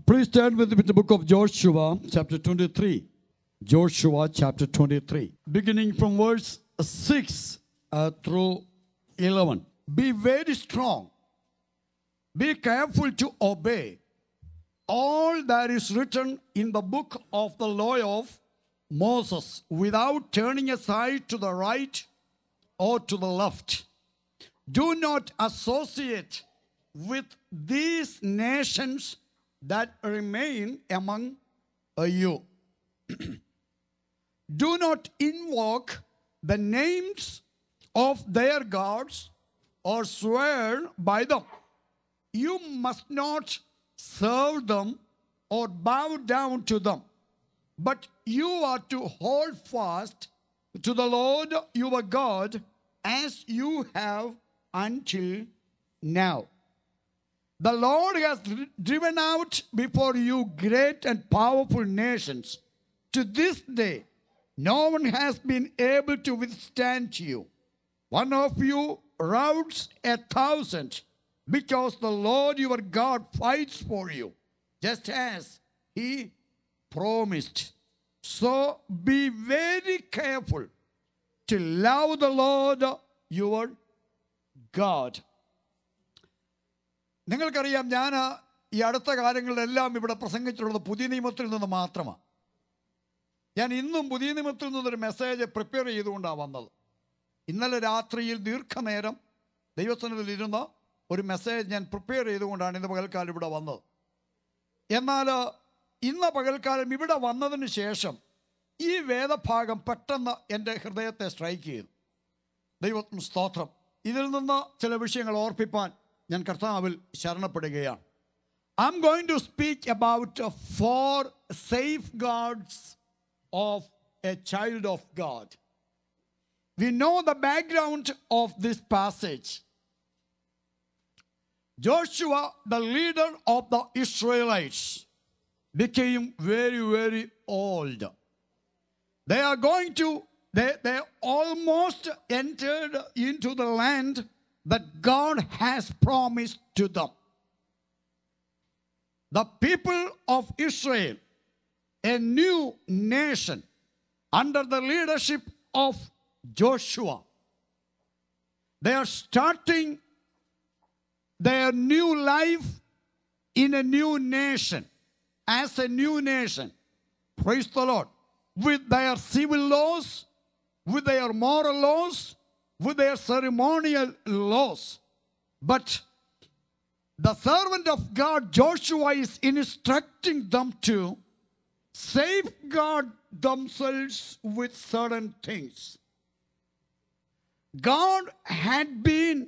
Please turn with me to the book of Joshua, chapter 23. Joshua, chapter 23. Beginning from verse 6 through 11. Be very strong. Be careful to obey all that is written in the book of the law of Moses, without turning aside to the right or to the left. Do not associate with these nations that remain among you. Do not invoke the names of their gods or swear by them. You must not serve them or bow down to them, but you are to hold fast to the Lord your God as you have until now. The Lord has driven out before you great and powerful nations. To this day, no one has been able to withstand you. One of you routs 1,000, because the Lord your God fights for you, just as he promised. So be very careful to love the Lord your God. നിങ്ങൾക്കറിയാം, ഞാൻ ഈ അടുത്ത കാലങ്ങളിലെല്ലാം ഇവിടെ പ്രസംഗിച്ചിട്ടുള്ളത് പുതിയ നിയമത്തിൽ നിന്ന് മാത്രമാണ്. ഞാൻ ഇന്നും പുതിയ നിയമത്തിൽ നിന്നൊരു മെസ്സേജ് പ്രിപ്പയർ ചെയ്തുകൊണ്ടാണ് വന്നത്. ഇന്നലെ രാത്രിയിൽ ദീർഘനേരം ദൈവസന്നിധിയിൽ ഇരുന്ന ഒരു മെസ്സേജ് ഞാൻ പ്രിപ്പയർ ചെയ്തുകൊണ്ടാണ് ഇന്ന് പകൽക്കാലം ഇവിടെ വന്നത്. എന്നാൽ ഇന്ന് പകൽക്കാലം ഇവിടെ വന്നതിന് ശേഷം ഈ വേദഭാഗം പെട്ടെന്ന് എൻ്റെ ഹൃദയത്തെ സ്ട്രൈക്ക് ചെയ്തു. ദൈവത്തിന് സ്തോത്രം. ഇതിൽ നിന്ന് ചില വിഷയങ്ങൾ ഓർപ്പിപ്പാൻ ഞാൻ കർത്താവിൽ ശരണപ്പെടുകയാണ്. I'm going to speak about 4 safeguards of a child of God. We know the background of this passage. Joshua, the leader of the Israelites, became very, very old. They almost entered into the land that God has promised to them. The people of Israel, a new nation under the leadership of Joshua, they are starting their new life in a new nation, as a new nation. Praise the Lord. With their civil laws, with their moral laws, with their ceremonial laws. But the servant of God, Joshua, is instructing them to safeguard themselves with certain things. God had been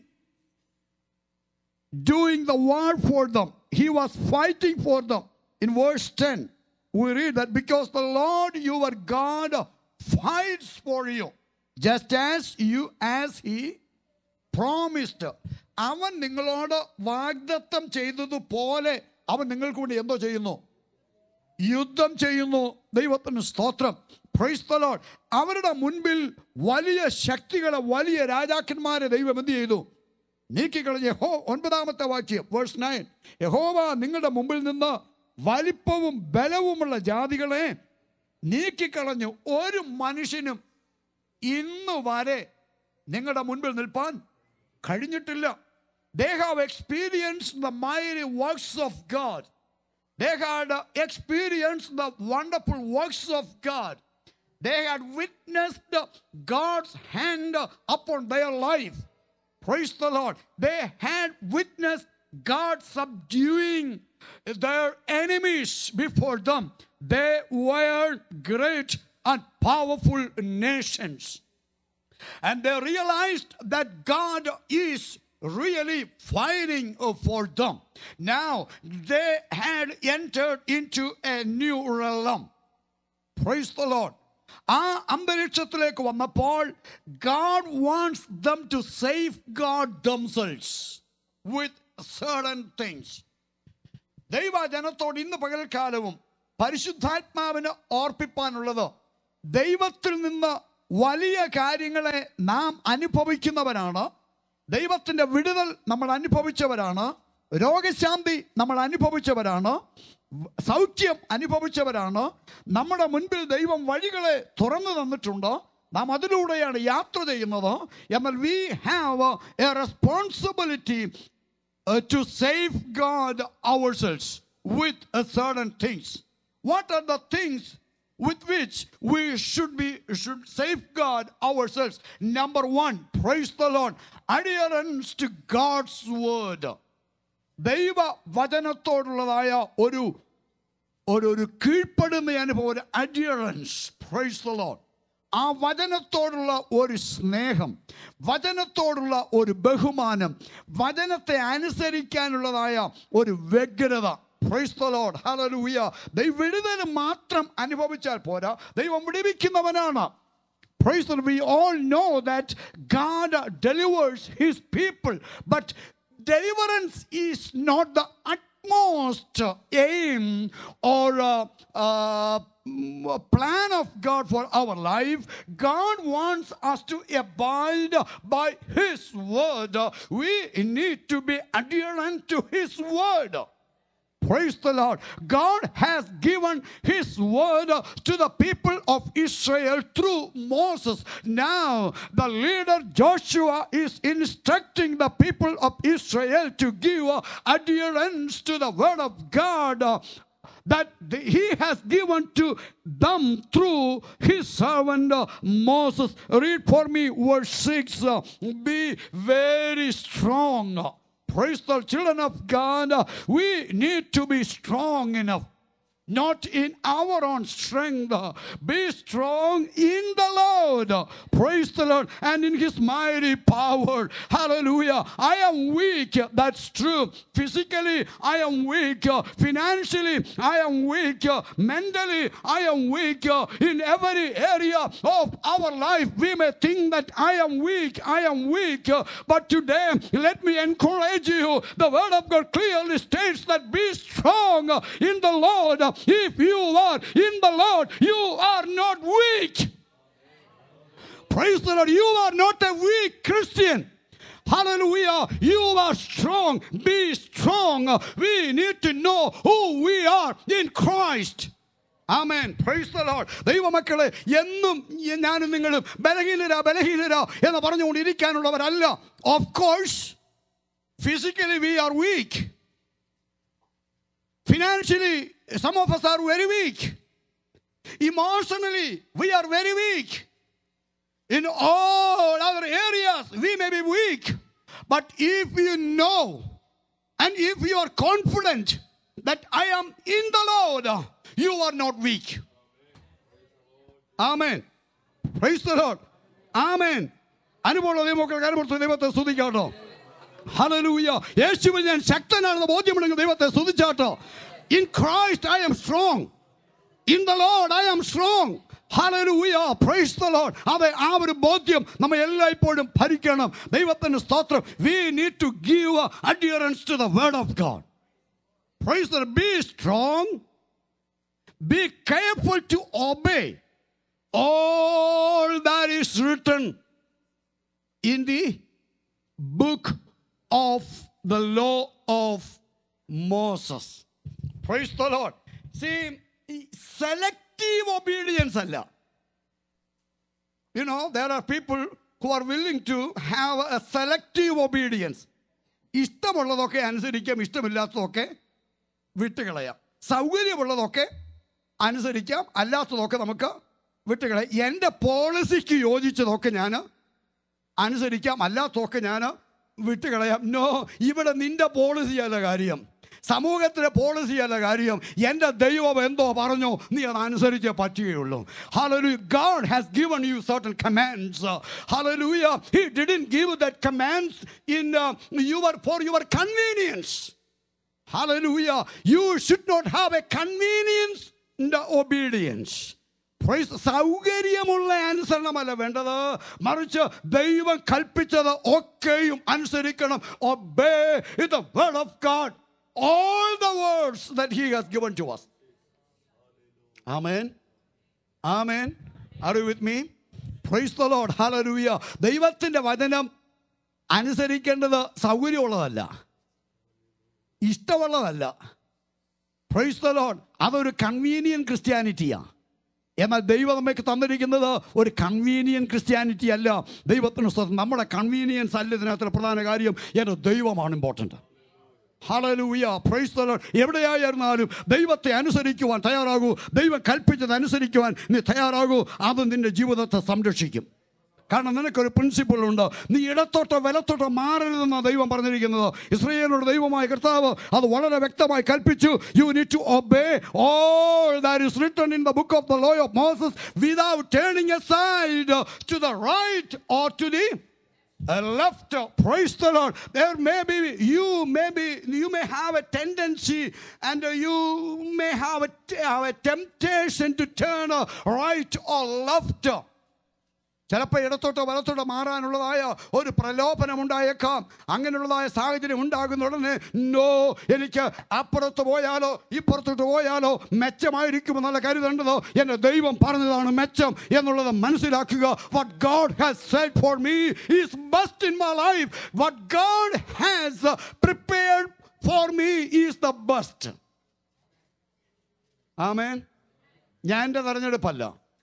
doing the war for them. He was fighting for them. In verse 10, we read that because the Lord your God fights for you, just as he promised. അവൻ നിങ്ങളോട് വാഗ്ദത്തം ചെയ്തതുപോലെ അവൻ നിങ്ങൾക്ക് വേണ്ടി എന്തോ ചെയ്യുന്നു? യുദ്ധം ചെയ്യുന്നു. ദൈവത്തിന് സ്തോത്രം. Praise the Lord. അവരുടെ മുൻപിൽ വലിയ ശക്തികളെ, വലിയ രാജാക്കന്മാരെ ദൈവം എന്ത് ചെയ്തു? നീക്കിക്കളഞ്ഞു. 9-ാമത്തെ വാക്യം, വേഴ്സ് 9. യഹോവ നിങ്ങളുടെ മുമ്പിൽ നിന്ന് വലിപ്പവും ബലവുമുള്ള ജാതികളെ നീക്കിക്കളഞ്ഞു. ഒരു മനുഷ്യനും ഇന്ന് വരെ നിങ്ങളുടെ മുൻപിൽ നിൽപ്പാൻ കഴിഞ്ഞിട്ടില്ല. They have experienced the mighty works of God. They had experienced the wonderful works of God. They had witnessed God's hand upon their life. Praise the Lord. They had witnessed God subduing their enemies before them. They were great and powerful nations. And they realized that God is really fighting for them. Now they had entered into a new realm. Praise the Lord. ആ അന്തരീക്ഷത്തിലേക്ക് വന്നപ്പോൾ God wants them to safeguard themselves with certain things. ദൈവജനത്തോട് ഇന്ന് പകൽക്കാലവും പരിശുദ്ധാത്മാവിന് ഓർപ്പിപ്പാനുള്ളത്, ദൈവത്തിൽ നിന്ന് വലിയ കാര്യങ്ങളെ നാം അനുഭവിക്കുന്നവരാണ്. ദൈവത്തിൻ്റെ വിടുതൽ നമ്മൾ അനുഭവിച്ചവരാണ്. രോഗശാന്തി നമ്മൾ അനുഭവിച്ചവരാണ്, സൗഖ്യം അനുഭവിച്ചവരാണ്. നമ്മുടെ മുൻപിൽ ദൈവം വഴികളെ തുറന്നു തന്നിട്ടുണ്ട്. നാം അതിലൂടെയാണ് യാത്ര ചെയ്യുന്നത്. എന്നാൽ we have a responsibility to safeguard ourselves with certain things. What are the things with which we should safeguard ourselves? Number one, praise the Lord, adherence to God's word. ദൈവ വചനത്തോടുള്ളതായ ഒരു കീഴ്പ്പെടുന്ന അനുഭവം, ഒരു adherence, praise the Lord. ആ വചനത്തോടുള്ള ഒരു സ്നേഹം, വചനത്തോടുള്ള ഒരു ബഹുമാനം, വചനത്തെ അനുസരിക്കാനുള്ളതായ ഒരു വ്യഗ്രത. Praise the Lord. Hallelujah. ദൈവം വിടുതൽ മാത്രം അനുഭവിച്ചാൽ പോരാ, ദൈവം വിടുവിക്കുന്നവനാണ്. Praise the Lord. We all know that God delivers his people, but deliverance is not the utmost aim or plan of God for our life. God wants us to abide by his word. We need to be adherent to his word. Praise the Lord. God has given his word to the people of Israel through Moses. Now the leader Joshua is instructing the people of Israel to give adherence to the word of God that he has given to them through his servant Moses. Read for me verse 6. Be very strong. Praise the children of God. We need to be strong enough, not in our own strength. Be strong in the Lord. Praise the Lord. And in his mighty power. Hallelujah. I am weak. That's true. Physically, I am weak. Financially, I am weak. Mentally, I am weak. In every area of our life, we may think that I am weak. I am weak. But today, let me encourage you. The word of God clearly states that be strong in the Lord. If you are in the Lord, you are not weak. Praise the Lord. You are not a weak Christian. Hallelujah. You are strong. Be strong. We need to know who we are in Christ. Amen. Praise the Lord. ദൈവമക്കളെ, എന്നും ഞാനും നിങ്ങളും ബലഹീനരാ എന്ന് പറഞ്ഞുകൊണ്ടിരിക്കാനുള്ളവരല്ല. Of course, physically we are weak. Financially, some of us are very weak. Emotionally, we are very weak. In all other areas, we may be weak. But if you know and if you are confident that I am in the Lord, you are not weak. Amen. Praise the Lord. Amen. അനുഭവമുള്ള ദൈവത്തെ സ്തുതിക്കാട്ടോ. Hallelujah. യേശുവിൽ ഞാൻ ശക്തനാണെന്ന് ബോധ്യമുണ്ടെങ്കിൽ ദൈവത്തെ സ്തുതിച്ചാട്ടോ. In Christ I am strong. In the Lord I am strong. Hallelujah. Praise the Lord. അതെ, ആ ഒരു ബോധ്യം നമ്മൾ എല്ലായ്പ്പോഴും ഭരിക്കണം. ദൈവത്തിന്റെ സ്തോത്രം. We need to give adherence to the word of God. Praise the Lord. Be strong. Be careful to obey all that is written in the book of the law of Moses. Praise the Lord. See, selective obedience alla. You know, there are people who are willing to have a selective obedience. ഇഷ്ടമുള്ളതൊക്കെ അനുസരിക്കാം, ഇഷ്ടമില്ലാത്തതൊക്കെ വിട്ടുകളയാം. സൗകര്യമുള്ളതൊക്കെ അനുസരിക്കാം, അല്ലാത്തതൊക്കെ നമുക്ക് വിട്ടുകളയാം. എൻ്റെ പോളിസിക്ക് യോജിച്ചതൊക്കെ ഞാൻ അനുസരിക്കാം, അല്ലാത്തതൊക്കെ ഞാൻ വിട്ടുകളയാം. No, ഇവിടെ നിന്റെ പോളിസിയല്ല കാര്യം, സമൂഹത്തിലെ പോളിസിയല്ല കാര്യം. എൻ്റെ ദൈവം എന്തോ പറഞ്ഞു, നീ അത് അനുസരിച്ചേ പറ്റുകയുള്ളൂ. Hallelujah. God has given you certain commands. Hallelujah. He didn't give that commands for your convenience. Hallelujah. You should not have a convenience in the obedience. സൗകര്യമുള്ള അനുസരണമല്ല വേണ്ടത്, മറിച്ച് ദൈവം കൽപ്പിച്ചത് ഒക്കെയും അനുസരിക്കണം. Obey the word of God, all the words that he has given to us. Amen. Amen. Are you with me? Praise the Lord. Hallelujah. ദൈവത്തിന്റെ വചനം അനുസരിക്കേണ്ടത് സൗകര്യമുള്ളതല്ല. ഇഷ്ടമുള്ളതല്ല. Praise the Lord. അതൊരു കൺവീനിയൻറ്റ് ക്രിസ്ത്യാനിറ്റിയാണ്. എന്നാൽ ദൈവം നമുക്ക് തന്നിരിക്കുന്നത് ഒരു കൺവീനിയൻറ്റ് ക്രിസ്ത്യാനിറ്റി അല്ല. ദൈവത്തിന് സ്തോത്രം. നമ്മുടെ കൺവീനിയൻസ് അല്ല ഇതിനകത്ത് പ്രധാന കാര്യം. എൻ്റെ ദൈവമാണ് important. Hallelujah, praise the Lord. എവിടെയായിരുന്നാലും ദൈവത്തെ അനുസരിക്കുവാൻ തയ്യാറാകൂ. ദൈവം കൽപ്പിച്ചത് അനുസരിക്കുവാൻ നീ തയ്യാറാകൂ. അത് നിൻ്റെ ജീവിതത്തെ സംരക്ഷിക്കും. കാരണം നിനക്കൊരു പ്രിൻസിപ്പിളുണ്ട്. നീ ഇടത്തോട്ടോ വലത്തോട്ടോ മാറരുതെന്നാണ് ദൈവം പറഞ്ഞിരിക്കുന്നത്. ഇസ്രായേലിനോട് ദൈവമായ കർത്താവ് അത് വളരെ വ്യക്തമായി കൽപ്പിച്ചു. You need to obey all that is written in the book of the law of Moses without turning aside to the right or to the left. Praise the Lord. There may be you may have a tendency and you may have a temptation to turn right or left. ചിലപ്പോൾ ഇടത്തോട്ടോ വലത്തോട്ടോ മാറാനുള്ളതായ ഒരു പ്രലോഭനം ഉണ്ടായേക്കാം. അങ്ങനെയുള്ളതായ സാഹചര്യം ഉണ്ടാകുന്ന ഉടനെ no, എനിക്ക് അപ്പുറത്ത് പോയാലോ ഇപ്പുറത്തോട്ട് പോയാലോ മെച്ചമായിരിക്കുമെന്നുള്ള കരുതേണ്ടത് എൻ്റെ ദൈവം പറഞ്ഞതാണ് മെച്ചം എന്നുള്ളത് മനസ്സിലാക്കുക. What God has said for me is best in my life. What God has prepared for me is the best. ആമേൻ. ഞാൻ എൻ്റെ തെരഞ്ഞെടുപ്പല്ല.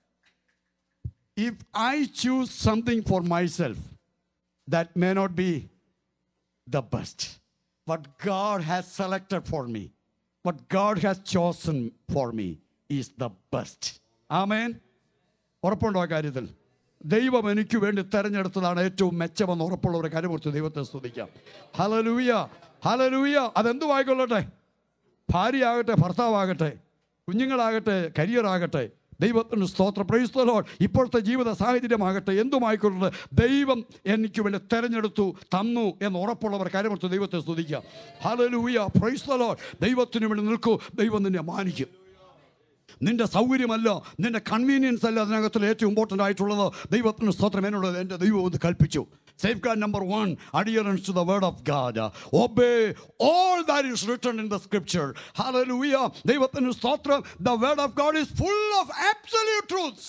If I choose something for myself, that may not be the best. What God has selected for me, what God has chosen for me is the best. Amen. ഉറപ്പുണ്ടോ ആ കാര്യത്തിൽ? ദൈവം എനിക്ക് വേണ്ടി തിരഞ്ഞെടുത്തതാണ് ഏറ്റവും മെച്ചമെന്ന് ഉറപ്പുള്ള ഒരു കാര്യമോർത്ത് ദൈവത്തെ സ്തുതിക്കാം. Hallelujah, hallelujah. അതെന്തുമായിക്കൊള്ളട്ടെ, ഭാര്യയാകട്ടെ, ഭർത്താവാകട്ടെ, കുഞ്ഞുങ്ങളാകട്ടെ, കരിയറാകട്ടെ, ദൈവത്തിന് സ്തോത്രം. Praise the Lord. ഇപ്പോഴത്തെ ജീവിത സാഹചര്യമാകട്ടെ, എന്തുമായിക്കൊള്ളട്ടെ, ദൈവം എനിക്ക് വേണ്ടി തിരഞ്ഞെടുത്തു തന്നു എന്ന് ഉറപ്പുള്ളവർ കാര്യമോർത്ത് ദൈവത്തെ സ്തുതിക്കാം. Hallelujah, praise the Lord. ദൈവത്തിന് വേണ്ടി നിൽക്കൂ. ദൈവം നിന്നെ മാനിക്കും. നിന്റെ സൗകര്യമല്ല, നിന്റെ കൺവീനിയൻസ് അല്ല അതിനകത്തിൽ ഏറ്റവും ഇമ്പോർട്ടൻ്റ് ആയിട്ടുള്ളത്. ദൈവത്തിന് സ്തോത്രം. എന്നുള്ളത് എൻ്റെ ദൈവം ഒന്ന് കൽപ്പിച്ചു. Safeguard number 1, adherence to the word of God. Obey all that is written in the scripture. Hallelujah. ദൈവത്തിന് സ്തോത്രം. The word of God is full of absolute truths.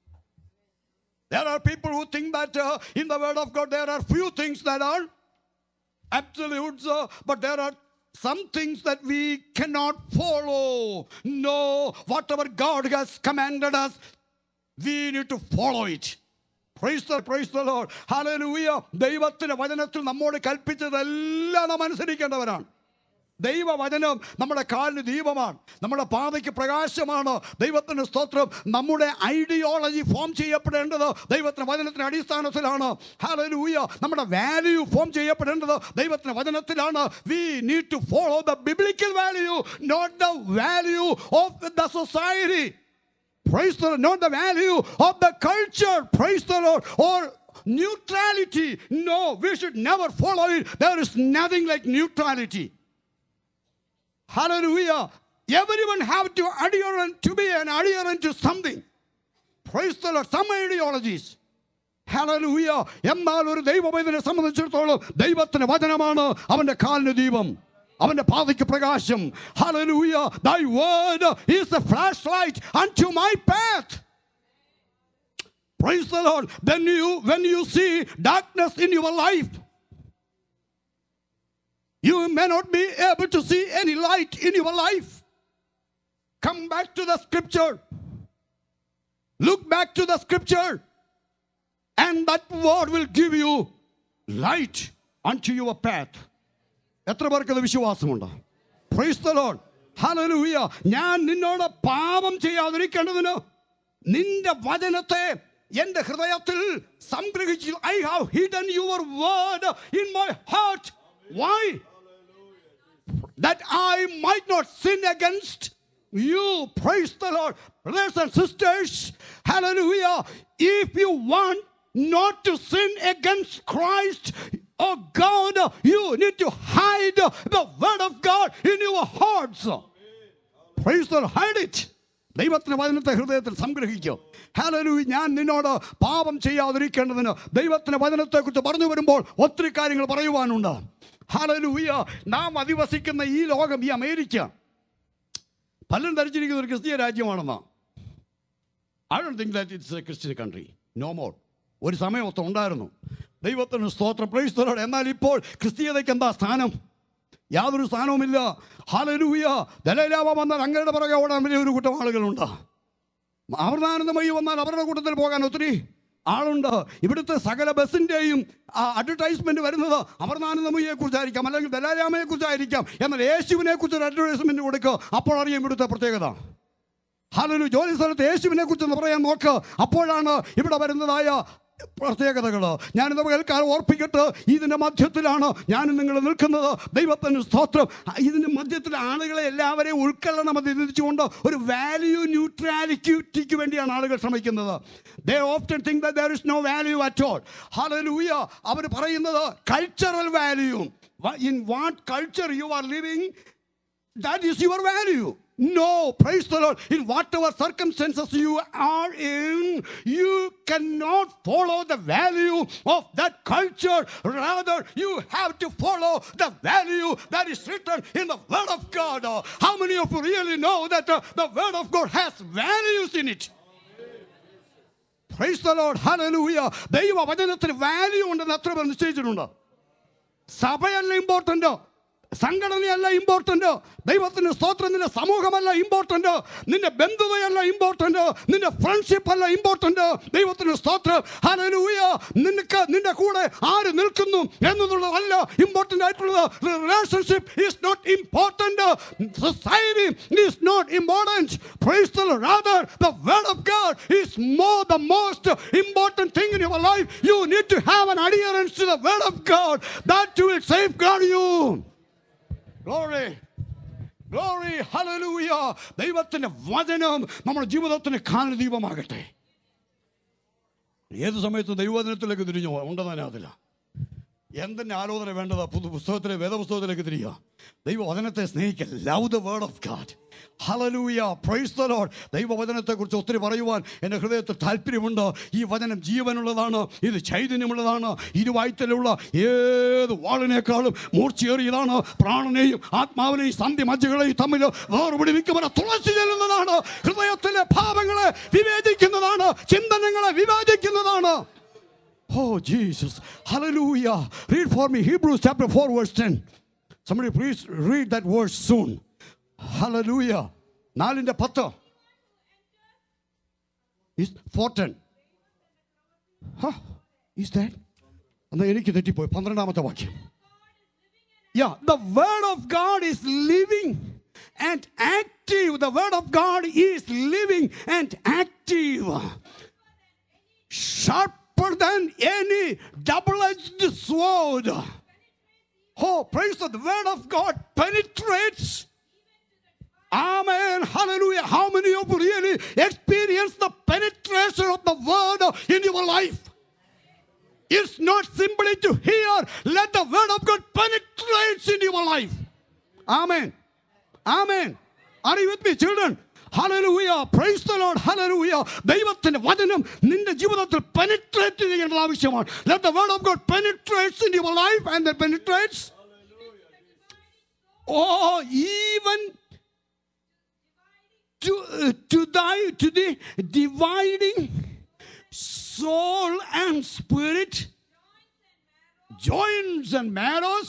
There are people who think that in the word of God there are few things that are absolutes, but there are some things that we cannot follow. No, whatever God has commanded us, we need to follow it. Praise the Lord. Hallelujah. ദൈവത്തിന്റെ വചനത്തിൽ നമ്മോട് കൽപ്പിച്ചതെല്ലാം നാം അനുസരിക്കേണ്ടവരാണ്. ദൈവവചനം നമ്മുടെ കാലിന് ദീപമാണ്, നമ്മുടെ പാതയ്ക്ക് പ്രകാശമാണ്. ദൈവത്തിന് സ്തോത്രം. നമ്മുടെ ഐഡിയോളജി ഫോം ചെയ്യപ്പെടേണ്ടത് ദൈവത്തിന്റെ വചനത്തിന്റെ അടിസ്ഥാനത്തിലാണ്. ഹല്ലേലൂയ. നമ്മുടെ വാല്യൂ ഫോം ചെയ്യപ്പെടേണ്ടത് ദൈവത്തിന്റെ വചനത്തിലാണ്. We need to follow the biblical value, not the value of the society. Praise the Lord. Not the value of the culture. Praise the Lord. Or neutrality. No, we should never follow it. There is nothing like neutrality. Hallelujah. Everyone have to adherent to be an adherent to something. Praise the Lord. Some ideologies. Hallelujah. എന്നാൽ ഒരു ദൈവവൈദ്യനെ സംബന്ധിച്ചിടത്തോളം ദൈവത്തിന്റെ വചനമാണ് അവന്റെ കാലിന് ദീപം, അവന്റെ പാതയ്ക്ക് പ്രകാശം. Hallelujah. Thy word is the flashlight unto my path. Praise the Lord. Then when you see darkness in your life, you may not be able to see any light in your life. Come back to the scripture. Look back to the scripture. And that word will give you light unto your path. എത്ര പേർക്ക് അത് വിശ്വാസമുണ്ട്? Praise the Lord. Hallelujah. ഞാൻ നിന്നോട് പാപം ചെയ്യാതിരിക്കേണ്ടതിന് നിന്റെ വചനത്തെ എൻ്റെ ഹൃദയത്തിൽ സംഗ്രഹിച്ചു. I have hidden your word in my heart. Why? That I might not sin against you. Praise the Lord. Brothers and sisters, hallelujah. If you want not to sin against Christ, oh God, you need to hide the word of God in your hearts. Praise the Lord. Hide it. ദൈവത്തിന്റെ വചനത്തെ ഹൃദയത്തിൽ സംഗ്രഹിക്കുക. Hallelujah. ഞാൻ നിന്നോട് പാപം ചെയ്യാതിരിക്കേണ്ടതിന് ദൈവത്തിന്റെ വചനത്തെക്കുറിച്ച് പറഞ്ഞു വരുമ്പോൾ ഒത്തിരി കാര്യങ്ങൾ പറയുവാനുണ്ട്. ഹല്ലേലൂയ. നാം അധിവസിക്കുന്ന ഈ ലോകം, ഈ അമേരിക്ക, പലരും ധരിച്ചിരിക്കുന്ന ഒരു ക്രിസ്തീയ രാജ്യമാണെന്ന്. I don't think that it's a Christian country. No more. ഒരു സമയമൊക്കെ ഉണ്ടായിരുന്നു. ദൈവത്തിന് സ്തോത്രം. Praise the Lord. എന്നാൽ ഇപ്പോൾ ക്രിസ്തീയതയ്ക്ക് എന്താ സ്ഥാനം? യാതൊരു സ്ഥാനവുമില്ല. ഹല്ലേലൂയ. ദലൈലാമ വന്നാൽ അങ്ങയുടെ പുറകെ ഓടാൻ വലിയ ഒരു കൂട്ടം ആളുകളുണ്ട്. അമൃതാനന്ദമയി വന്നാൽ അവരുടെ കൂട്ടത്തിൽ പോകാൻ ഒത്തിരി ആളുണ്ട്. ഇവിടുത്തെ സകല ബസ്സിൻ്റെയും അഡ്വർടൈസ്മെന്റ് വരുന്നത് അമൃതാനന്ദമയെ കുറിച്ചായിരിക്കാം, അല്ലെങ്കിൽ ദലൈലാമയെ കുറിച്ചായിരിക്കാം. എന്നാൽ യേശുവിനെ കുറിച്ച് ഒരു അഡ്വർടൈസ്മെന്റ് കൊടുക്കുക, അപ്പോൾ അറിയാം ഇവിടുത്തെ പ്രത്യേകത. ഹല്ലേലൂയ. ജോലി സ്ഥലത്ത് യേശുവിനെ കുറിച്ച് പറയാൻ നോക്ക്, അപ്പോഴാണ് ഇവിടെ വരുന്നതായ പ്രത്യേകതകൾ. ഞാനിത് കേൾക്കാൻ ഓർപ്പിക്കട്ടെ, ഇതിൻ്റെ മധ്യത്തിലാണ് ഞാനും നിങ്ങൾ നിൽക്കുന്നത്. ദൈവത്തിന് സ്തോത്രം. ഇതിൻ്റെ മധ്യത്തിൽ ആളുകളെ എല്ലാവരെയും ഉൾക്കൊള്ളണം എന്ന് ചിന്തിച്ചുകൊണ്ട് ഒരു വാല്യൂ ന്യൂട്രാലിറ്റിക്ക് വേണ്ടിയാണ് ആളുകൾ ശ്രമിക്കുന്നത്. They often think that there is no value at all. Hallelujah. അവർ പറയുന്നത് cultural value. In what culture you are living, that is your value. No, praise the Lord. In whatever circumstances you are in, you cannot follow the value of that culture. Rather, you have to follow the value that is written in the Word of God. How many of you really know that the Word of God has values in it? Praise the Lord. Hallelujah. ദൈവ വചനത്തിന് value ഉണ്ടെന്ന് എത്ര പേർ നിശ്ചയിച്ചിട്ടുണ്ട്? സഭയല്ല important, സംഘടനയല്ല important, ദൈവത്തിന് സ്തോത്രം. നിന്റെ സമൂഹമല്ല ഇമ്പോർട്ടൻ്റ്, നിന്റെ ബന്ധുതയല്ല ഇമ്പോർട്ടൻ്റ്, നിന്റെ ഫ്രണ്ട്ഷിപ്പ് അല്ല ഇമ്പോർട്ടൻ്റ്. ദൈവത്തിന് സ്തോത്രം. ഹല്ലേലൂയ. നിന്റെ കൂടെ ആര് നിൽക്കുന്നു എന്നുള്ളതല്ല ഇമ്പോർട്ടൻ്റ് ആയിട്ടുള്ളത്. Relationship is not important. Society is not important. Praise the Lord. Rather, the word of God is the most important thing in your life. You need to have an adherence to the word of God. That will safeguard you. Glory, glory, hallelujah. ദൈവത്തിന്റെ വചനം നമ്മുടെ ജീവിതത്തിന് കാലദീപമാകട്ടെ. ഏത് സമയത്തും ദൈവവചനത്തിലേക്ക് തിരിഞ്ഞു ഉണ്ടെന്നതിനകത്തില്ല. എന്തിൻ്റെ ആലോചന വേണ്ടത്? പുസ്തകത്തിലെ വേദപുസ്തകത്തിലേക്ക് തിരിയുക, ദൈവവചനത്തെ സ്നേഹിക്കുക. Love the word of God. Hallelujah. Praise the Lord. ദൈവവചനത്തെക്കുറിച്ച് ഒത്തിരി പറയുവാൻ എൻ്റെ ഹൃദയത്തിൽ താല്പര്യമുണ്ട്. ഈ വചനം ജീവനുള്ളതാണ്, ഇത് ചൈതന്യമുള്ളതാണ്, ഇരുവായ്ത്തലുള്ള ഏത് വാളിനേക്കാളും മൂർച്ചയേറിയതാണ്, പ്രാണനെയും ആത്മാവിനെയും സന്ധിമജ്ജകളെയും തമ്മിൽ വേർപിടിവിക്കുവാൻ തുളച്ചു ചെല്ലുന്നതാണ്, ഹൃദയത്തിലെ ഭാവങ്ങളെ വിവേചിക്കുന്നതാണ്, ചിന്തനങ്ങളെ വിവേചിക്കുന്നതാണ്. Oh Jesus, hallelujah. Read for me Hebrews chapter 4 verse 10. Somebody please read that verse soon. Hallelujah. 4:10 is 4:10. Huh? Is that? And എനിക്ക് തെറ്റിപ്പോയി. 12ാമത്തെ വാക്യം. Yeah, the word of God is living and active. The word of God is living and active. Sharper than any double-edged sword. Oh, praise the word of God penetrates. Amen. Hallelujah. How many of you really experience the penetration of the word in your life? It's not simply to hear. Let the word of God penetrate in your life. Amen. Amen. Are you with me, children? Hallelujah. Praise the Lord. Hallelujah. ദൈവത്തിന്റെ വചനം നിന്റെ ജീവിതത്തിൽ penetrate ചെയ്യേണ്ട ആവശ്യമാണ്. Let the word of God penetrates in your life and then penetrates. Oh, even to the dividing soul and spirit, joints and marrows.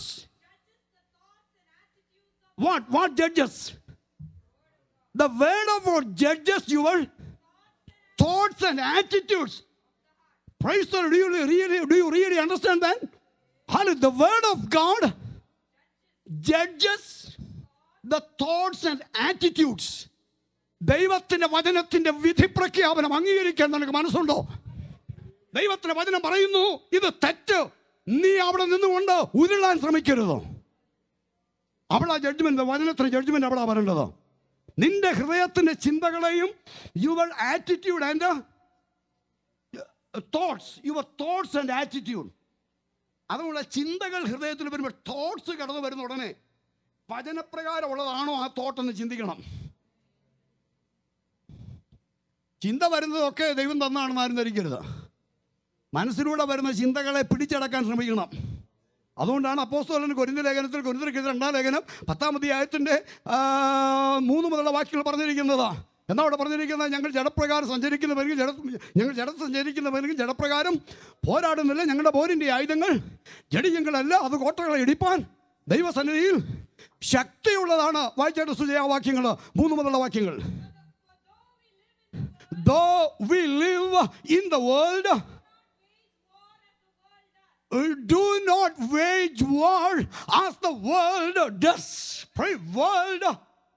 What judges? The word of God judges your thoughts and attitudes. Praise the Lord. Do you really understand that? Hallelujah. The word of God judges the thoughts and attitudes. ദൈവത്തിന്റെ വചനത്തിന്റെ വിധി പ്രഖ്യാപനം അംഗീകരിക്കാൻ നിനക്ക് മനസ്സുണ്ടോ? ദൈവത്തിന്റെ വചനം പറയുന്നു ഇത് തെറ്റ്, നീ അവിടെ നിന്നുകൊണ്ട് ഉരുളാൻ ശ്രമിക്കരുത്. അവിടെ ജഡ്ജ്മെന്റ്, വചനത്തിന് ജഡ്ജ്മെന്റ് അവിടെ വരേണ്ടത്. നിന്റെ ഹൃദയത്തിന്റെ ചിന്തകളെയും your attitude and thoughts, your thoughts and attitude. അതുകൊണ്ട് ചിന്തകൾ ഹൃദയത്തിൽ വരുമ്പോൾ തോട്ട്സ് കടന്നു വരുന്ന ഉടനെ വചനപ്രകാരമുള്ളതാണോ ആ തോട്ടെന്ന് ചിന്തിക്കണം. ചിന്ത വരുന്നതൊക്കെ ദൈവം തന്നാണെന്ന് ആരും ധരിക്കരുത്. മനസ്സിലൂടെ വരുന്ന ചിന്തകളെ പിടിച്ചടക്കാൻ ശ്രമിക്കണം. അതുകൊണ്ടാണ് അപ്പോസ്തലൻ കൊരിന്ത്യർ ലേഖനത്തിൽ, കൊരിന്ത്യർക്ക് 2-ാം ലേഖനം 10-ാം അധ്യായത്തിൻ്റെ 3 മുതലുള്ള വാക്യങ്ങൾ പറഞ്ഞിരിക്കുന്നത്. എന്നാ അവിടെ പറഞ്ഞിരിക്കുന്നത്? ഞങ്ങൾ ജഡപ്രകാരം സഞ്ചരിക്കുന്നവരെങ്കിൽ ഞങ്ങൾ ജഡത്തിൽ സഞ്ചരിക്കുന്നവരെങ്കിൽ ജഡപ്രകാരം പോരാടുന്നില്ല. ഞങ്ങളുടെ പോരിൻ്റെ ആയുധങ്ങൾ ജഡിയങ്ങളല്ല, അത് കോട്ടകളെ ഇടിപ്പാൻ ദൈവസന്നിധിയിൽ ശക്തിയുള്ളതാണ്. വായിച്ചേട്ട സുജയ വാക്യങ്ങൾ 3 മുതലുള്ള വാക്യങ്ങൾ. Though we live in the world, do not wage war as the world does. Pray, world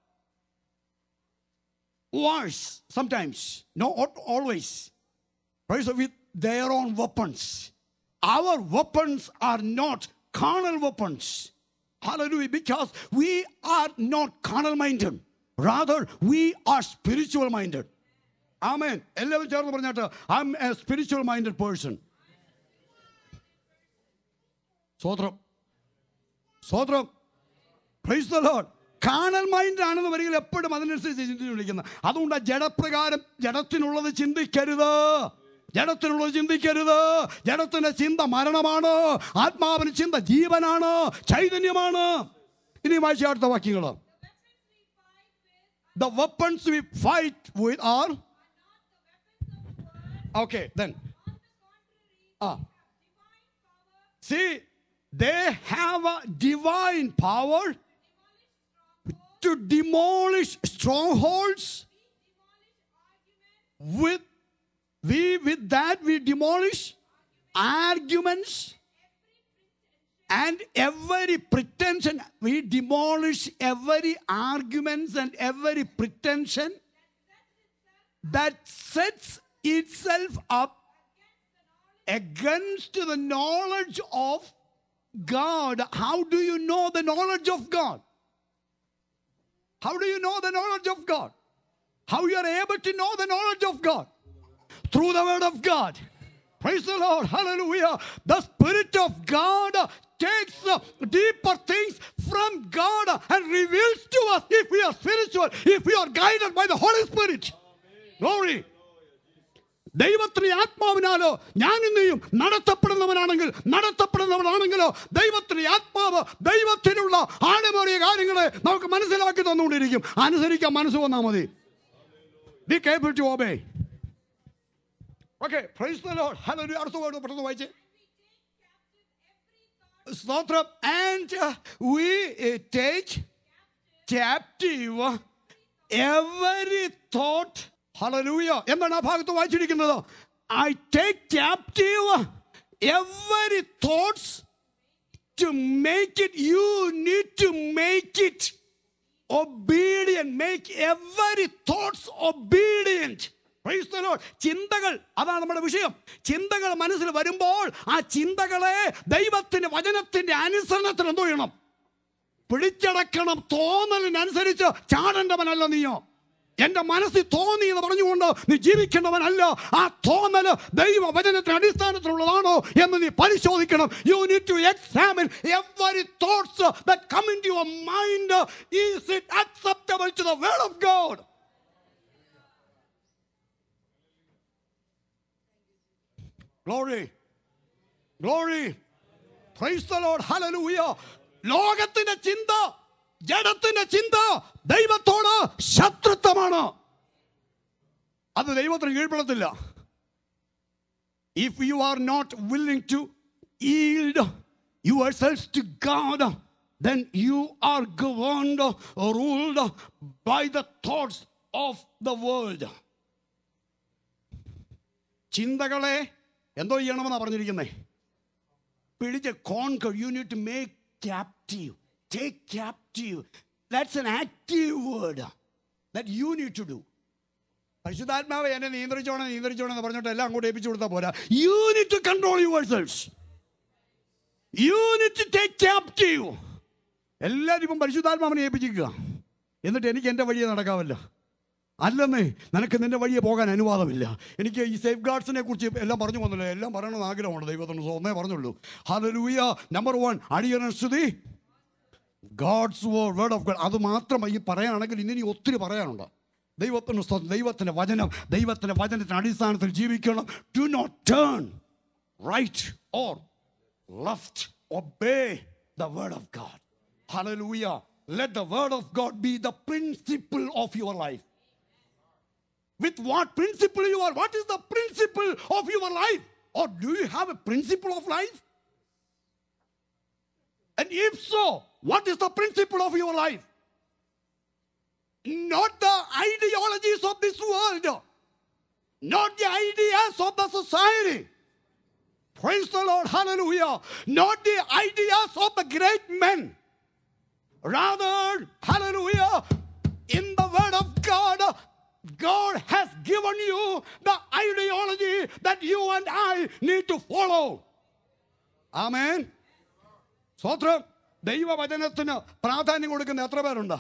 wars sometimes, not always. Praise with their own weapons. Our weapons are not carnal weapons. Hallelujah. Because we are not carnal minded. Rather, we are spiritual minded. Amen. എല്ലാവരും ചേർന്ന് പറഞ്ഞാട്ട്, I'm a spiritual minded person. സ്വോത്രം, സ്വോത്രം. Praise the Lord. Carnal mind ആണെന്ന് വരികിൽ എപ്പോഴും അതിനനുസരിച്ച് ചിന്തിച്ചുകൊണ്ടിരിക്കുന്നത്. അതുകൊണ്ട് ജഡപ്രകാരം ജഡത്തിനുള്ളത് ചിന്തിക്കരുത്. ജഡത്തിനുള്ളത് ചിന്തിക്കരുത്. ജഡത്തിന്റെ ചിന്ത മരണമാണ്, ആത്മാവിന് ചിന്ത ജീവനാണ്, ചൈതന്യമാണ്. ഇനി വായിച്ച അടുത്ത വാക്യങ്ങൾ. The weapons we fight with are okay, then see, they have a divine power to demolish strongholds. With that we demolish arguments and every pretension. We demolish every arguments and every pretension that sets itself up against the knowledge of God. How do you know the knowledge of God? How do you know the knowledge of God? How you are able to know the knowledge of God? Through the word of God. Praise the Lord. Hallelujah. The Spirit of God takes deeper things from God and reveals to us if we are spiritual, if we are guided by the Holy Spirit. Glory. ദൈവത്തിന്റെ ആത്മാവിനാലോ ഞാൻ ഇന്നെയും നടത്തപ്പെടുന്നവനാണെങ്കിലോ ദൈവത്തിന്റെ ആത്മാവ് ദൈവത്തിനുള്ള ആഴമേറിയ കാര്യങ്ങളെ നമുക്ക് മനസ്സിലാക്കി തന്നുകൊണ്ടിരിക്കും. അനുസരിക്കാൻ മനസ്സ് വന്നാൽ മതി. Be capable to obey. Okay, praise the Lord. Hallelujah. അടുത്ത വേർഡ് പെട്ടെന്ന് വായിച്ചേ. സ്തോത്രം. And we take captive every thought. Hallelujah. എന്താണ് ആ ഭാഗത്ത് വായിച്ചിരിക്കുന്നത്? I take captive every thoughts to make it. You need to make it obedient. Make every thoughts obedient. Praise the Lord. ചിന്തകൾ, അതാണ് നമ്മുടെ വിഷയം. ചിന്തകൾ മനസ്സിൽ വരുമ്പോൾ ആ ചിന്തകളെ ദൈവത്തിന്റെ വചനത്തിന്റെ അനുസരണത്തിൽ എന്തോ ചെയ്യണം? പിടിച്ചടക്കണം. തോന്നലിനനുസരിച്ച് ചാടേണ്ടവനല്ല നീയോ. എന്റെ മനസ്സിൽ തോന്നി എന്ന് പറഞ്ഞുകൊണ്ട് നീ ജീവിക്കേണ്ടവനല്ല. ആ തോന്നല് ദൈവവചനത്തിന്റെ അടിസ്ഥാനത്തിലുള്ളതാണോ എന്ന് നീ പരിശോധിക്കണം. You need to examine every thoughts that come into your mind. Is it acceptable to the word of God? Glory. Glory. Praise the Lord. Hallelujah. ലോകത്തിന്റെ ചിന്ത, ജഡത്തിന്റെ ചിന്ത ദൈവത്തോട് ശത്രുത്വമാണ്. അത് ദൈവത്തിന് കീഴ്പ്പെടത്തില്ല. If you are not willing to yield yourselves to God, then you are governed or ruled by the thoughts of the world. ചിന്തകളെ എന്തോ ചെയ്യണമെന്നാണ് പറഞ്ഞിരിക്കുന്നത്? പിടിച്ച് conquer. You need to make captive. Take captive. That's an active word that you need to do. പരിശുദ്ധാത്മാവ് എന്നെ നിയന്ത്രിച്ചോണെന്ന് പറഞ്ഞിട്ട് എല്ലാം അങ്ങോട്ട് ഏൽപ്പിച്ചു കൊടുത്താൽ പോരാ. You need to control yourselves. You need to take captive. എല്ലാവരും ഇപ്പം പരിശുദ്ധാത്മാവിനെ ഏൽപ്പിച്ചിരിക്കുക. എന്നിട്ട് എനിക്ക് എൻ്റെ വഴിയെ നടക്കാമല്ല. അല്ലെന്നേ, നിനക്ക് നിന്റെ വഴിയെ പോകാൻ അനുവാദമില്ല. എനിക്ക് ഈ സേഫ് ഗാർഡ്സിനെ കുറിച്ച് എല്ലാം പറഞ്ഞു വന്നല്ലോ. എല്ലാം പറയണമെന്ന് ആഗ്രഹമുണ്ട് ദൈവത്തിന്. ഒന്നേ പറഞ്ഞുള്ളൂ. ഹല്ലേലൂയ. നമ്പർ 1 അടിയനുസൃതി God's word of God. അത് മാത്രം ഈ പറയാനാണെങ്കിൽ ഇനി ഒത്തിരി പറയാനുണ്ട്. ദൈവത്തിന്റെ വചനത്തിന്റെ അടിസ്ഥാനത്തിൽ ജീവിക്കണം. Do not turn right or left. Obey the word of God. Hallelujah. Let the word of God be the principle of your life. With what principle you are? What is the principle of your life? Or do you have a principle of life? And if so, What is the principle of your life? Not the ideologies of this world, not the ideas of the society. Praise the Lord, hallelujah. Not the ideas of the great men. Rather, hallelujah, in the word of God, God has given you the ideology that you and I need to follow. Amen. സ്തോത്രം. ദൈവവചനത്തിന് പ്രാധാന്യം കൊടുക്കുന്ന എത്ര പേരുണ്ട്?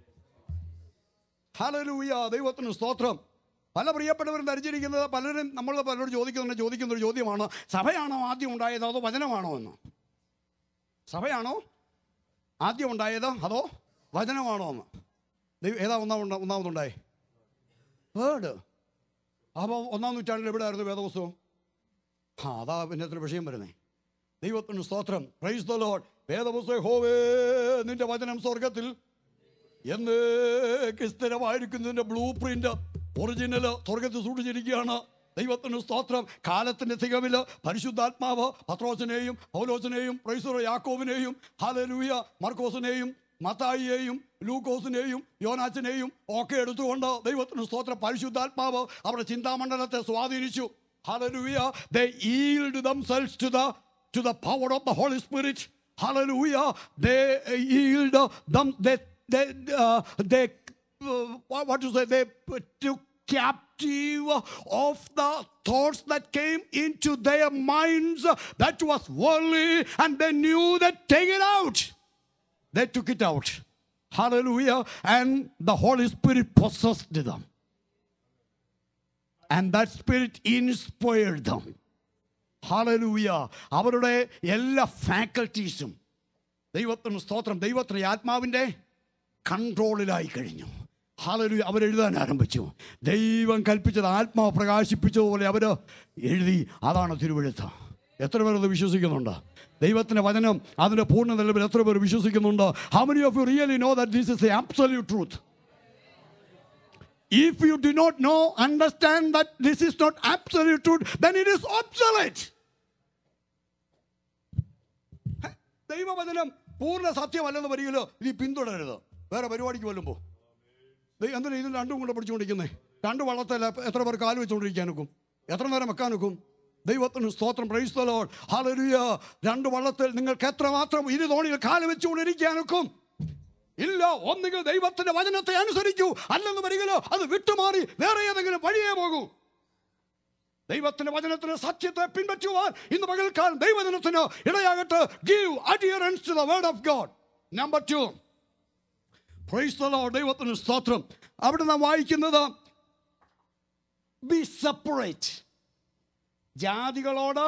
Hallelujah. ദൈവത്തിന് സ്തോത്രം. പല പ്രിയപ്പെട്ടവരും ധരിച്ചിരിക്കുന്നത്, പലരോട് ചോദിക്കുന്ന ഒരു ചോദ്യമാണ്, സഭയാണോ ആദ്യം ഉണ്ടായത് അതോ വചനമാണോ എന്ന്. സഭയാണോ ആദ്യം ഉണ്ടായത് അതോ വചനമാണോ എന്ന്. ഏതാ ഒന്നാമതുണ്ടായി? വേർഡ്. അപ്പോൾ 1-ാം നൂറ്റാണ്ടിൽ എവിടെയായിരുന്നു വേദപുസ്തകം? അതാ പിന്നെ എത്ര വിഷയം വരുന്നേ. ദൈവത്തിന് സ്തോത്രം. Praise the Lord. വേദപുസ്തകം, യഹോവേ നിന്റെ വചനം സ്വർഗത്തിൽ എന്നേക്ക് സ്ഥിരമായിരിക്കുന്നതിൻ്റെ ബ്ലൂ പ്രിന്റ്, ഒറിജിനൽ സ്വർഗത്തിൽ സൂക്ഷിച്ചിരിക്കുകയാണ്. ദൈവത്തിന് സ്തോത്രം. കാലത്തിൻ്റെ തികവിൽ പരിശുദ്ധാത്മാവ് പത്രോസിനെയും പൗലോസിനെയും യാക്കോബിനെയും ഹല്ലേലൂയ മർക്കോസിനെയും മത്തായിയെയും ലൂക്കോസിനെയും യോനാച്ചിനെയും ഒക്കെ എടുത്തുകൊണ്ട് ദൈവത്തിന് സ്തോത്രം പരിശുദ്ധാത്മാവ് അവരുടെ ചിന്താമണ്ഡലത്തെ സ്വാധീനിച്ചു. Hallelujah. They yield themselves to the power of the Holy Spirit. Hallelujah. They yield them. They what to say? They took captive of the thoughts that came into their minds that was worldly, and they knew that take it out. They took it out. Hallelujah. And the Holy Spirit possessed them. And that Spirit inspired them. Hallelujah. അവരുടെ എല്ലാ ഫാക്കൽറ്റീസും ദൈവത്തിന് സ്തോത്രം, ദൈവത്തിന് ആത്മാവിൻ്റെ കൺട്രോളിലായി കഴിഞ്ഞു. Hallelujah. അവരെഴുതാൻ ആരംഭിച്ചു. ദൈവം കൽപ്പിച്ചത് ആത്മാവ് പ്രകാശിപ്പിച്ചതുപോലെ അവർ എഴുതി. അതാണ് തിരുവെഴുത്ത്. എത്ര പേർ അത് വിശ്വസിക്കുന്നുണ്ട്? ദൈവത്തിൻ്റെ വചനം അതിൻ്റെ പൂർണ്ണ നിലവിൽ എത്ര പേർ വിശ്വസിക്കുന്നുണ്ട്? How many of you really know that this is the absolute truth? If you do not know, understand that this is not absolute truth, then it is obsolete. ദൈവവചനം പൂർണ്ണ സത്യമല്ലെന്ന് വരികയിൽ ഇനി പിന്തുടരരുത്. വേറെ പരിപാടിക്ക് വല്ലുമ്പോൾ എന്തിനാ ഇതിന് രണ്ടും കൂടെ പിടിച്ചുകൊണ്ടിരിക്കുന്നേ? രണ്ട് വള്ളത്തിൽ എത്ര പേർ കാല് വെച്ചുകൊണ്ടിരിക്കാൻ നോക്കും? എത്ര നേരം വെക്കാൻ നോക്കും? ദൈവത്തിന് സ്തോത്രം. Praise the Lord. ഹല്ലേലൂയ. രണ്ട് വള്ളത്തിൽ നിങ്ങൾക്ക് എത്രമാത്രം ഇരു തോണിയിൽ കാല് വെച്ചുകൊണ്ടിരിക്കാൻ നോക്കും? ഇല്ല. ഒന്നുകിൽ ദൈവത്തിന്റെ വചനത്തെ അനുസരിക്കൂ, അല്ലെന്ന് വരികയിലോ അത് വിട്ടുമാറി വേറെ ഏതെങ്കിലും വഴിയേ പോകൂ. ദൈവത്തിന്റെ വചനത്തിന് സത്യത്തെ പിൻപറ്റുവാൻ ഇന്ന് പകൽക്കാലം ദൈവജനത്തിന് ഇടയാകട്ടെ. Give adherence to the word of God. Number 2. Praise the Lord. ദൈവത്തിന് സ്തോത്രം. അവിടെ നാം വായിക്കുന്നത് be separate. ജാതികളോട്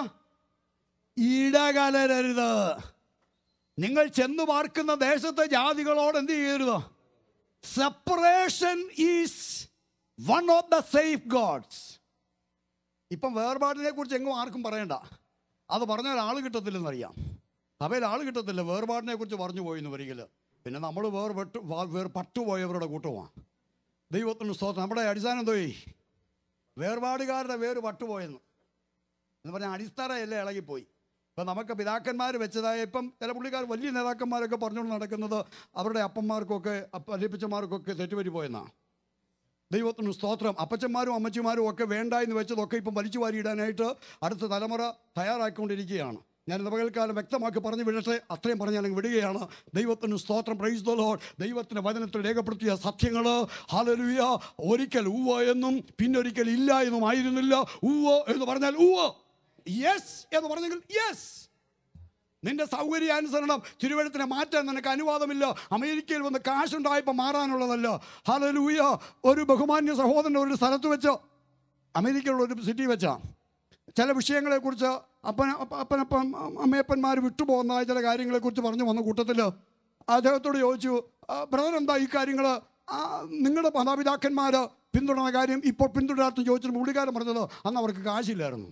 ഇടകലരരുത്. നിങ്ങൾ ചെന്നു പാർക്കുന്ന ദേശത്തെ ജാതികളോട് എന്ത് ചെയ്യരുത്? Separation is one of the safe gods. ഇപ്പം വേർപാടിനെ കുറിച്ച് എങ്ങും ആർക്കും പറയണ്ട. അത് പറഞ്ഞാൽ ആൾ കിട്ടത്തില്ലെന്നറിയാം. സഭയിൽ ആൾ കിട്ടത്തില്ല. വേർപാടിനെ കുറിച്ച് പറഞ്ഞു പോയിന്ന് വരികിൽ പിന്നെ നമ്മൾ പട്ടുപോയവരുടെ കൂട്ടമാണ്. ദൈവത്തിന് സ്തോത്രം. നമ്മുടെ അടിസ്ഥാനം എന്തോയി? വേർപാടുകാരുടെ വേര് പട്ടുപോയെന്ന് പറഞ്ഞാൽ അടിസ്ഥാനമല്ലേ ഇളകിപ്പോയി. ഇപ്പം നമുക്ക് പിതാക്കന്മാർ വെച്ചതായ ഇപ്പം ചില പുള്ളിക്കാർ വലിയ നേതാക്കന്മാരൊക്കെ പറഞ്ഞുകൊണ്ട് നടക്കുന്നത് അവരുടെ അപ്പന്മാർക്കൊക്കെ അല്ലിപ്പച്ചന്മാർക്കൊക്കെ തെറ്റുപറ്റി പോയെന്നാണ്. ദൈവത്തിന് സ്തോത്രം. അപ്പച്ചന്മാരും അമ്മച്ചിമാരും ഒക്കെ വേണ്ട എന്ന് വെച്ചതൊക്കെ ഇപ്പം വലിച്ചു വാരിയിടാനായിട്ട് അടുത്ത തലമുറ തയ്യാറാക്കിക്കൊണ്ടിരിക്കുകയാണ്. ഞാൻ ഇന്ന് പകൽക്കാലം വ്യക്തമാക്കി പറഞ്ഞു വിടട്ടെ. അത്രയും പറഞ്ഞ് ഞാൻ വിടുകയാണ്. ദൈവത്തിന് സ്തോത്രം. Praise the Lord. ദൈവത്തിൻ്റെ വചനത്തിൽ രേഖപ്പെടുത്തിയ സത്യങ്ങൾ ഹല്ലേലൂയ. ഒരിക്കൽ ഉവ്വ് എന്നും പിന്നൊരിക്കൽ ഇല്ല എന്നും ആയിരുന്നില്ല. ഉവ്വ് എന്ന് പറഞ്ഞാൽ ഉവ്വ്, യെസ് എന്ന് പറഞ്ഞെങ്കിൽ യെസ്. നിന്റെ സൗകര്യാനുസരണം തിരുവഴുത്തിനെ മാറ്റാൻ നിനക്ക് അനുവാദമില്ല. അമേരിക്കയിൽ വന്ന് കാശുണ്ടായപ്പോൾ മാറാനുള്ളതല്ല. ഹല്ലേലൂയ. ഒരു ബഹുമാന്യ സഹോദരൻ ഒരു സ്ഥലത്ത് വെച്ച്, അമേരിക്കയിലുള്ള ഒരു സിറ്റി വെച്ചാൽ ചില വിഷയങ്ങളെക്കുറിച്ച് അമ്മയപ്പന്മാർ വിട്ടുപോകുന്നതായ ചില കാര്യങ്ങളെക്കുറിച്ച് പറഞ്ഞു വന്ന കൂട്ടത്തിൽ അദ്ദേഹത്തോട് ചോദിച്ചു, ബ്രദർ എന്താ ഈ കാര്യങ്ങൾ നിങ്ങളുടെ മാതാപിതാക്കന്മാർ പിന്തുടർന്ന കാര്യം ഇപ്പോൾ പിന്തുടരാത്ത ചോദിച്ചിട്ട് പുള്ളിക്കാരൻ പറഞ്ഞത് അന്ന് അവർക്ക് കാശില്ലായിരുന്നു.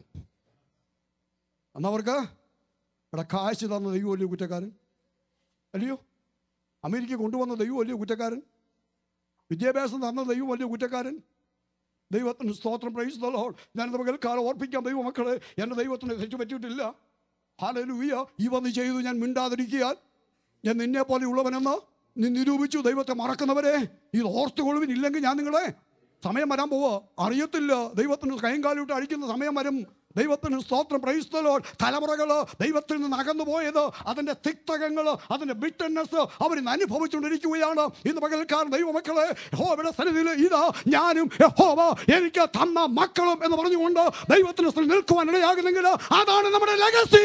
അന്നവർക്ക് ഇവിടെ കാശ് തന്ന ദൈവം വലിയ കുറ്റക്കാരൻ അല്ലയോ? അമേരിക്ക കൊണ്ടുവന്ന ദൈവം വലിയ കുറ്റക്കാരൻ. വിദ്യാഭ്യാസം തന്ന ദൈവം വലിയ കുറ്റക്കാരൻ. ദൈവത്തിന് സ്തോത്രം. Praise the Lord. ഞാനിത് പകൽക്കാലം ഓർപ്പിക്കാം ദൈവമക്കളെ, എൻ്റെ ദൈവത്തിന് തെറ്റ് പറ്റിയിട്ടില്ല. ഹല്ലേലൂയ. ഈ വന്ന് ചെയ്തു ഞാൻ മിണ്ടാതിരിക്കാൻ ഞാൻ നിന്നെ പോലെ ഉള്ളവനെന്ന് നീ നിരൂപിച്ചു. ദൈവത്തെ മറക്കുന്നവരെ ഇത് ഓർത്തുകൊള്ളുവിൻ, ഇല്ലെങ്കിൽ ഞാൻ നിങ്ങളെ സമയം വരാൻ പോവോ അറിയത്തില്ല. ദൈവത്തിന് കൈയും കാലും ഇട്ട് അടിക്കുന്ന സമയം വരും. ദൈവത്തിന് സ്തോത്രം, പ്രൈസ് ദി ലോർഡ്. തലമുറകൾ ദൈവത്തിൽ നിന്ന് അകന്നു പോയത്, അതിൻ്റെ തിക്തകങ്ങൾ, അതിൻ്റെ ബിറ്റർനെസ് അവരിന്ന് അനുഭവിച്ചുകൊണ്ടിരിക്കുകയാണ്. ഇന്ന് പകൽക്കാരൻ ദൈവമക്കളെ, യഹോവയുടെ സന്നിധിയിൽ ഇതാ ഞാനും യഹോവ എനിക്ക് തന്ന മക്കളും എന്ന് പറഞ്ഞുകൊണ്ട് ദൈവത്തിന് നിൽക്കുവാൻ ഇടയാകുന്നെങ്കിൽ അതാണ് നമ്മുടെ ലെഗസി.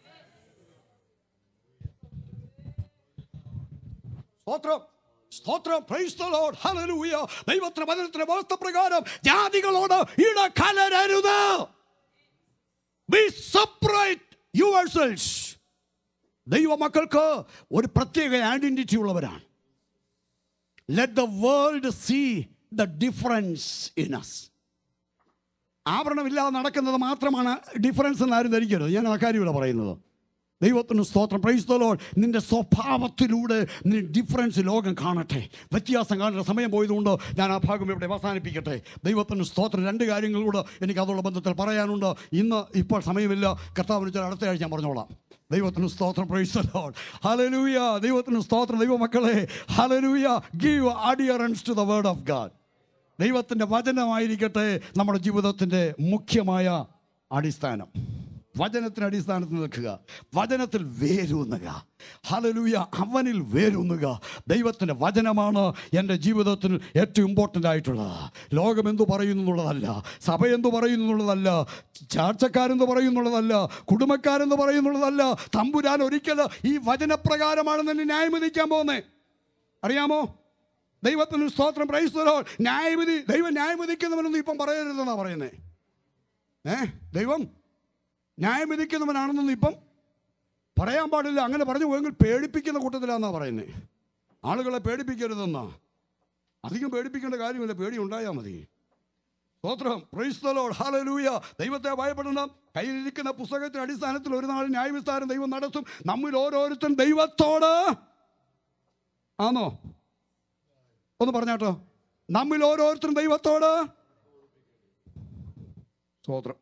സ്തോത്രം, സ്തോത്രം, പ്രൈസ് ദി ലോർഡ്, ഹല്ലേലൂയ. ദൈവത്തിന്റെ വചനത്തിന്റെ വ്യവസ്ഥ പ്രകാരം ജാതികളോട് ഇടകലരരുത്. Be separate yourselves. ദൈവമക്കൾക്ക് ഒരു പ്രത്യേക ഐഡന്റിറ്റി ഉള്ളവരാണ്. Let the world see the difference in us. ആവരണമില്ലാതെ നടക്കുന്നത് മാത്രമാണ് ഡിഫറൻസ് എന്ന് ആരും ധരിക്കരുത്. ഞാൻ ആ കാര്യമില്ല പറയുന്നത്. ദൈവത്തിന് സ്തോത്രം, പ്രൈസ് ദി ലോർഡ്. നിന്റെ സ്വഭാവത്തിലൂടെ നീ ഡിഫറൻസ് ലോകം കാണട്ടെ, വ്യത്യാസം കാണട്ടെ. സമയം പോയതുകൊണ്ട് ഞാൻ ആ ഭാഗം ഇവിടെ അവസാനിപ്പിക്കട്ടെ. ദൈവത്തിന് സ്തോത്രം. രണ്ട് കാര്യങ്ങളൂടെ എനിക്ക് അതുള്ള ബന്ധത്തിൽ പറയാനുണ്ട്. ഇപ്പോൾ സമയമില്ല. കർത്താവിന് വെച്ചാൽ അടുത്ത ആഴ്ച ഞാൻ പറഞ്ഞോളാം. ദൈവത്തിന് സ്തോത്രം, പ്രൈസ് ദി ലോർഡ്, ഹല്ലേലൂയ. ദൈവത്തിന് സ്തോത്രം. ദൈവമക്കളെ, hallelujah. Give adherence to the word of God. ദൈവത്തിൻ്റെ വചനമായിരിക്കട്ടെ നമ്മുടെ ജീവിതത്തിൻ്റെ മുഖ്യമായ അടിസ്ഥാനം. വചനത്തിന് അടിസ്ഥാനത്തിൽ നിൽക്കുക, വചനത്തിൽ വേരൂന്നുക. ഹല്ലേലൂയ. അവനിൽ വേരൂന്നുക. ദൈവത്തിൻ്റെ വചനമാണ് എൻ്റെ ജീവിതത്തിൽ ഏറ്റവും ഇമ്പോർട്ടൻ്റ് ആയിട്ടുള്ളത്. ലോകം എന്തു പറയുന്നു എന്നുള്ളതല്ല, സഭ എന്തു പറയുന്നു എന്നുള്ളതല്ല, ചാർച്ചക്കാരെന്ന് പറയുന്നുള്ളതല്ല, കുടുംബക്കാരെന്ന് പറയുന്നുള്ളതല്ല. തമ്പുരാൻ ഒരിക്കൽ ഈ വചനപ്രകാരമാണ് എന്നെ ന്യായവിധിക്കാൻ പോകുന്നത്. അറിയാമോ? ദൈവത്തിന് സ്തോത്രം, പ്രൈസ് ദി ലോർഡ്. ന്യായവിധി, ദൈവം ന്യായവിധിക്കുന്നവനൊന്നും ഇപ്പം പറയരുതെന്നാണ് പറയുന്നത്. ദൈവം ന്യായം വിധിക്കുന്നവനാണെന്നൊന്നും ഇപ്പം പറയാൻ പാടില്ല. അങ്ങനെ പറഞ്ഞു പോയെങ്കിൽ പേടിപ്പിക്കുന്ന കൂട്ടത്തിലാണെന്നാണ് പറയുന്നത്. ആളുകളെ പേടിപ്പിക്കരുതെന്നാ. അധികം പേടിപ്പിക്കേണ്ട കാര്യമില്ല, പേടി ഉണ്ടായാൽ മതി. സ്തോത്രം, പ്രൈസ് ദി ലോർഡ്, ഹല്ലേലൂയ. ദൈവത്തെ ഭയപ്പെടണം. കയ്യിലിരിക്കുന്ന പുസ്തകത്തിന്റെ അടിസ്ഥാനത്തിൽ ഒരു നാൾ ന്യായവിസ്താരം ദൈവം നടത്തും. നമ്മിൽ ഓരോരുത്തരും ദൈവത്തോട് ആണോ? ഒന്ന് പറഞ്ഞാട്ടോ. നമ്മിൽ ഓരോരുത്തരും ദൈവത്തോട്. സ്തോത്രം,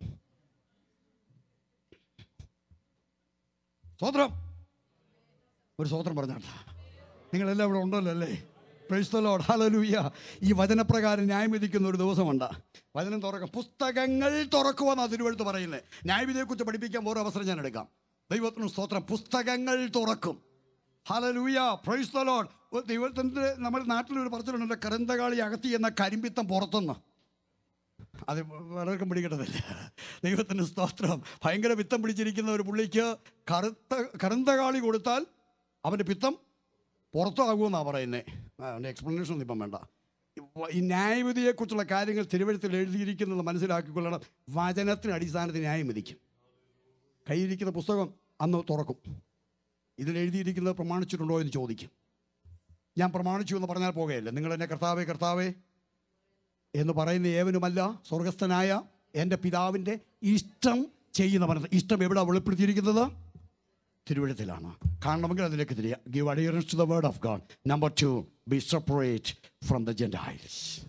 സ്തോത്രം. ഒരു സ്തോത്രം പറഞ്ഞാട്ടാ. നിങ്ങളെല്ലാം ഇവിടെ ഉണ്ടല്ലോ അല്ലേ? Praise the Lord, hallelujah. ഈ വചനപ്രകാരം ന്യായം വിധിക്കുന്ന ഒരു ദിവസമുണ്ട്. വചനം തുറക്കും, പുസ്തകങ്ങൾ തുറക്കുവാന്നാണ് തിരുവെഴുത്ത് പറയുന്നത്. ന്യായവിധിയെക്കുറിച്ച് പഠിപ്പിക്കാൻ വേറെ അവസരം ഞാൻ എടുക്കാം. ദൈവത്തിന് സ്തോത്രം. പുസ്തകങ്ങൾ തുറക്കും. Hallelujah, praise the Lord. ദൈവത്തിൻ്റെ നമ്മുടെ നാട്ടിലൊരു പറച്ചിലുണ്ടല്ലോ, കരന്തകാളി അകത്തി എന്ന കരിമ്പിത്തം പുറത്തുനിന്ന്. അത് പലർക്കും പിടികിട്ടത്തില്ല. ദൈവത്തിൻ്റെ സ്തോത്രം. ഭയങ്കര പിത്തം പിടിച്ചിരിക്കുന്ന ഒരു പുള്ളിക്ക് കരന്തകാളി കൊടുത്താൽ അവൻ്റെ പിത്തം പുറത്താകുമെന്നാണ് പറയുന്നത്. അവൻ്റെ എക്സ്പ്ലനേഷൻ ഒന്നും ഇപ്പം വേണ്ട. ഈ ന്യായവിധിയെക്കുറിച്ചുള്ള കാര്യങ്ങൾ തിരുവഴുത്തിൽ എഴുതിയിരിക്കുന്നത് മനസ്സിലാക്കിക്കൊള്ളണം. വചനത്തിന് അടിസ്ഥാനത്തിൽ ന്യായം വിധിക്കും. കയ്യിരിക്കുന്ന പുസ്തകം അന്ന് തുറക്കും. ഇതിൽ എഴുതിയിരിക്കുന്നത് പ്രമാണിച്ചിട്ടുണ്ടോ എന്ന് ചോദിക്കും. ഞാൻ പ്രമാണിച്ചു എന്ന് പറഞ്ഞാൽ പോകുകയല്ല. നിങ്ങളെന്നെ കർത്താവേ കർത്താവേ എന്ന് പറയുന്ന ഏവനുമല്ല, സ്വർഗസ്ഥനായ എൻ്റെ പിതാവിൻ്റെ ഇഷ്ടം ചെയ്യുന്നവൻ. ഇഷ്ടം എവിടെ വെളിപ്പെടുത്തിയിരിക്കുന്നത്? തിരുവഴുത്തിലാണ്. കാണണമെങ്കിൽ അതിലേക്ക് തിരിയുക. Give adherence to the word of God. Number 2, be separate from the Gentiles.